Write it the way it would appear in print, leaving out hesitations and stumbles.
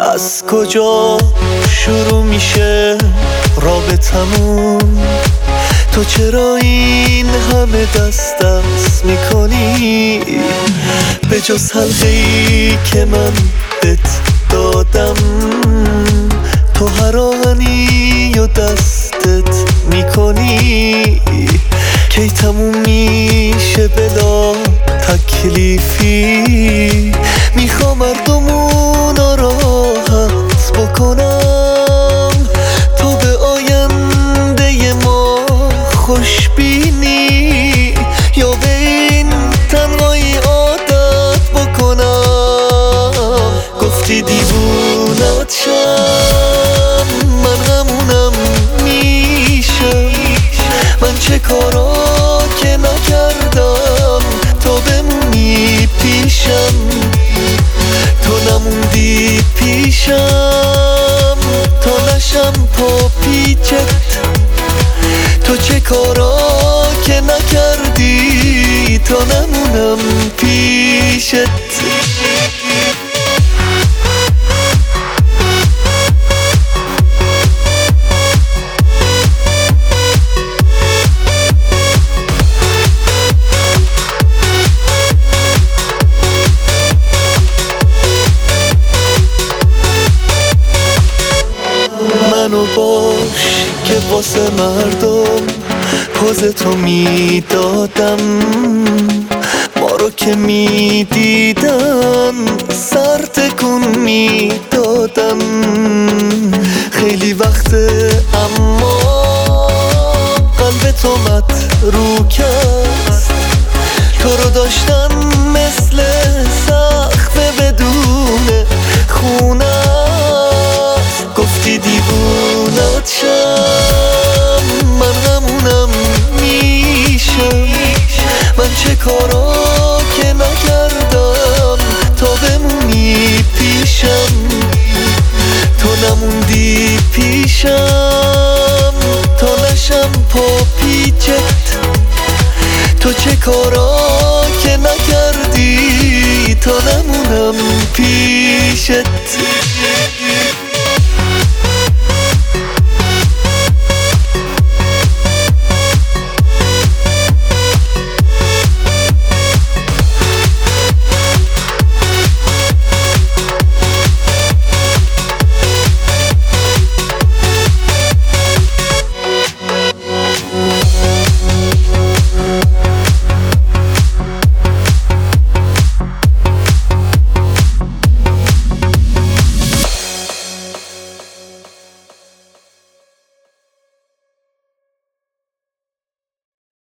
از کجا شروع میشه رابطمون؟ تو چرا این همه دست میکنی؟ به جز حلقه‌ای که من بهت دادم تو هر آهنی و دستت میکنی. کی تموم میشه بلا تکلیفی؟ میخوام مردمونو راحت بکنم، تو به آینده ما خوش بینی یا به این تنهایی عادت بکنم. گفتی دیوونت شم، من همونم میشم. من چه کارا که نکردم تو بمونی پیشم، تو نموندی پیشم تا نشم پا پیچت. تو چه کارا که نکردی تا نمونم پیشت. منو باش که واسه مردم پوزتو میدادم، ما رو که میدیدن سر تکون میدادم. خیلی وقته اما قلب تو متروک است، تو رو داشتن مثل سقف بدون خونه. گفتی دیوونت شم، من همونم میشم. من چه کارا که نکردم تا بمونی پیشم، تو نموندی پیشم تا نشم پا پیچت. تو چه کارا که نکردی تا نمونم پیشت.